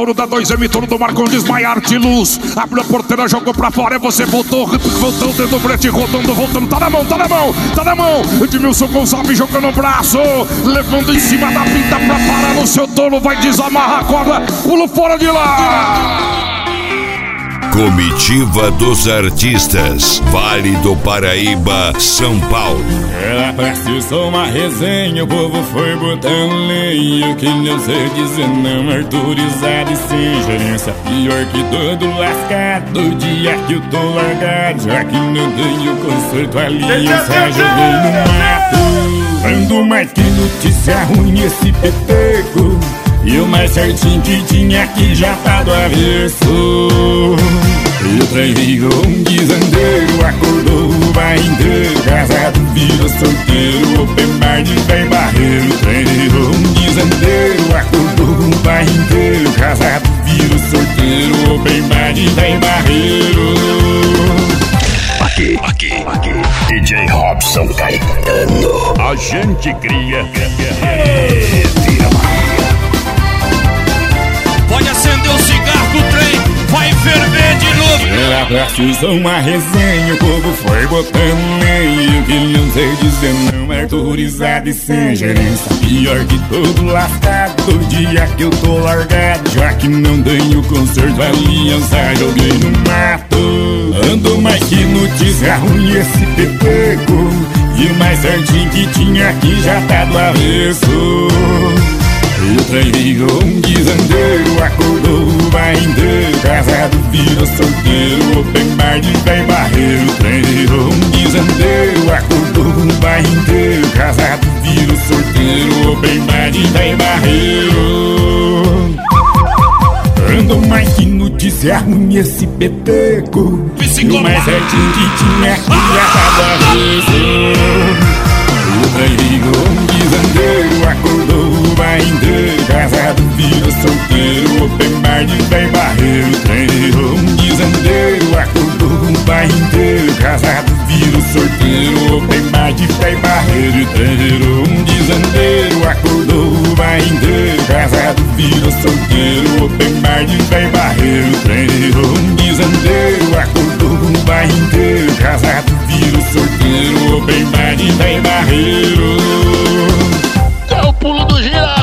touro da 2M, touro do Marcondes, Maiarte Luz. Abriu a porteira, jogou pra fora, você voltou, voltou, dedo brete, rodando, voltando, tá na mão, tá na mão, tá na mão. Edmilson Gonçalves jogando o braço, levando em cima da pinta pra parar no seu touro, vai desamarrar a corda, pulo fora de lá. Comitiva dos Artistas, Vale do Paraíba, São Paulo. Ela precisou uma resenha, o povo foi botando lenha. Que não sei dizer não, autorizado e sem gerência. Pior que todo lascado, do dia que eu tô largado. Já que não tenho conserto, a aliança joguei no mato. Ando mais que notícia ruim esse peteco. E o mais certinho que tinha aqui já tá do avesso. Eu treinei um desandeiro, acordou o bairro inteiro. Casado virou solteiro, open bar de bem barreiro. Treinei um desandeiro, acordou o bairro inteiro. Casado virou solteiro, open bar de bem barreiro. Aqui, DJ Robson Caetano. A gente cria. Vira Maria. Pode acender o cigarro do trem, vai ferver de novo. Ela precisou uma resenha, o povo foi botando lenha. Que não sei dizer não, autorizado e sem gerência. Pior que todo lascado, do dia que eu tô largado. Já que não tenho conserto, a aliança joguei no mato. Ando mais que notícia ruim esse peteco. E o mais certinho que tinha aqui já tá do avesso. Eu treinei um desandeiro, acordou o bairro inteiro. Casado virou solteiro, open bar de bem barreiro. Treinei um desandeiro, acordou o bairro inteiro. Casado virou solteiro, open bar de bem barreiro. Ando mais que notícia ruim esse peteco. E o mais certinho que tinha aqui já tá do avesso. Eu treinei um desandeiro, acordou o bairro inteiro. Casado virou solteiro, open bar de bem barreiro. Treinei um desandeiro, acordou o bairro inteiro. Casado virou solteiro, open bar de bem barreiro. Treinei um desandeiro, acordou o bairro inteiro. Casado virou solteiro, open bar de bem barreiro. Treinei um desandeiro, acordou o bairro inteiro. Casado virou solteiro, open bar de bem barreiro. É o pulo do girar.